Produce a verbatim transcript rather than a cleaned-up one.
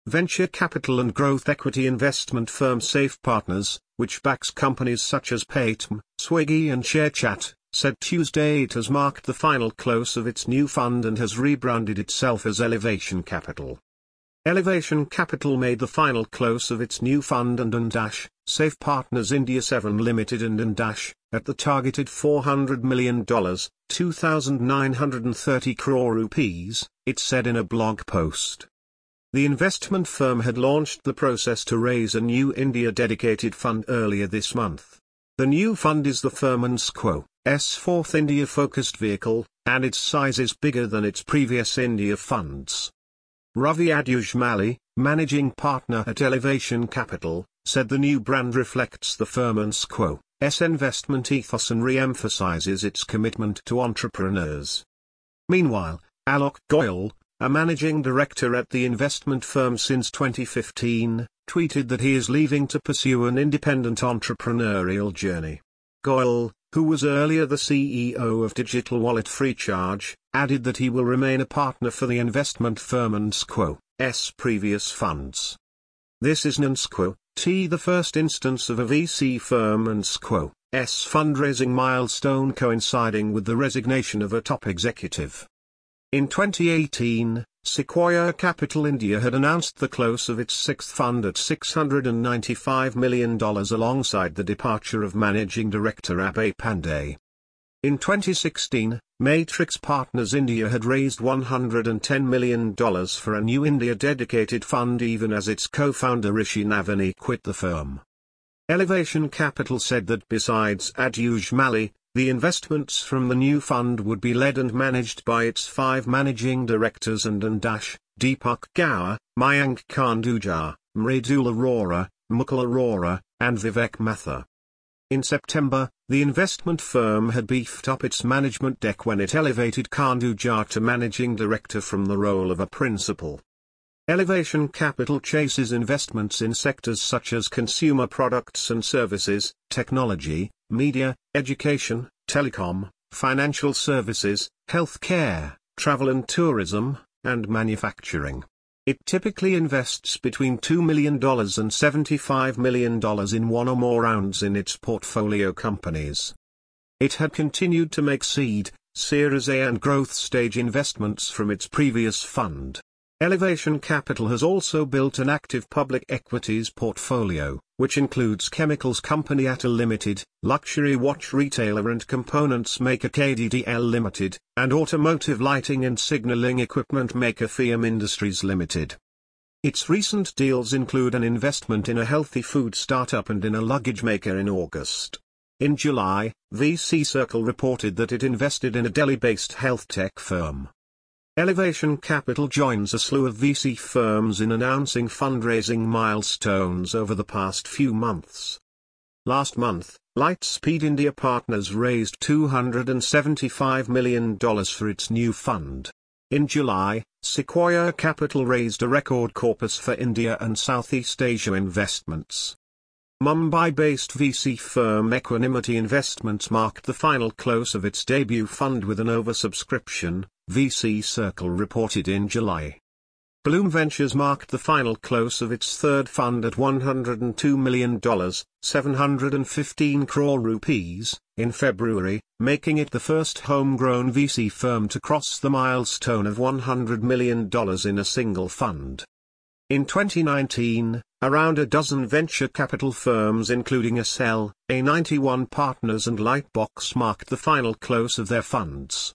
venture capital and growth equity investment firm Safe Partners, which backs companies such as Paytm, Swiggy and ShareChat, said Tuesday it has marked the final close of its new fund and has rebranded itself as Elevation Capital. Elevation Capital made the final close of its new fund and and dash, Safe Partners India seven Limited and and dash, at the targeted four hundred million dollars, two thousand nine hundred thirty crore rupees, it said in a blog post. The investment firm had launched the process to raise a new India-dedicated fund earlier this month. The new fund is the firm's quo's fourth India-focused vehicle, and its size is bigger than its previous India funds. Ravi Adujmali, managing partner at Elevation Capital, said the new brand reflects the firm's quo's investment ethos and re-emphasizes its commitment to entrepreneurs. Meanwhile, Alok Goyal, a managing director at the investment firm since twenty fifteen, tweeted that he is leaving to pursue an independent entrepreneurial journey. Goyal, who was earlier the C E O of digital wallet Freecharge, added that he will remain a partner for the investment firm and quo's previous funds. This is N's quote, the first instance of a V C firm and quo's fundraising milestone coinciding with the resignation of a top executive. In twenty eighteen, Sequoia Capital India had announced the close of its sixth fund at six hundred ninety-five million dollars alongside the departure of managing director Abhay Pandey. In twenty sixteen, Matrix Partners India had raised one hundred ten million dollars for a new India-dedicated fund even as its co-founder Rishi Navani quit the firm. Elevation Capital said that besides Adujmali, the investments from the new fund would be led and managed by its five managing directors and and dash, Deepak Gour, Mayank Kanduja, Mridul Arora, Mukul Arora, and Vivek Mathur. In September, the investment firm had beefed up its management deck when it elevated Kanduja to managing director from the role of a principal. Elevation Capital chases investments in sectors such as consumer products and services, technology, media, education, telecom, financial services, healthcare, travel and tourism, and manufacturing. It typically invests between two million dollars and seventy-five million dollars in one or more rounds in its portfolio companies. It had continued to make seed, Series A and growth stage investments from its previous fund. Elevation Capital has also built an active public equities portfolio, which includes chemicals company Atal Limited, luxury watch retailer and components maker K D D L Limited, and automotive lighting and signaling equipment maker F I A M Industries Limited. Its recent deals include an investment in a healthy food startup and in a luggage maker in August. In July, V C Circle reported that it invested in a Delhi-based health tech firm. Elevation Capital joins a slew of V C firms in announcing fundraising milestones over the past few months. Last month, Lightspeed India Partners raised two hundred seventy-five million dollars for its new fund. In July, Sequoia Capital raised a record corpus for India and Southeast Asia investments. Mumbai-based V C firm Equanimity Investments marked the final close of its debut fund with an oversubscription, V C Circle reported in July. Bloom Ventures marked the final close of its third fund at one hundred two million dollars, seven hundred fifteen crore rupees, in February, making it the first homegrown V C firm to cross the milestone of one hundred million dollars in a single fund. In twenty nineteen, around a dozen venture capital firms including Accel, A ninety-one Partners and Lightbox marked the final close of their funds.